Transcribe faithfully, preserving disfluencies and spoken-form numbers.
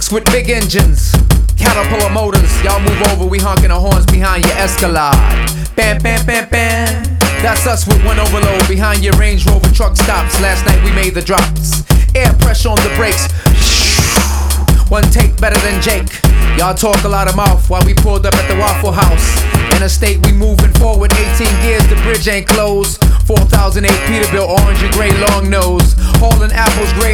trucks with big engines, Caterpillar motors. Y'all move over, we honking our horns behind your Escalade. Bam, bam, bam, bam. That's us with one overload behind your Range Rover truck stops. Last night we made the drops. Air pressure on the brakes. One take better than Jake. Y'all talk a lot of mouth while we pulled up at the Waffle House. Interstate, we moving forward. eighteen gears, the bridge ain't closed. four thousand eight Peterbilt, orange and gray long nose. Hauling apples, gray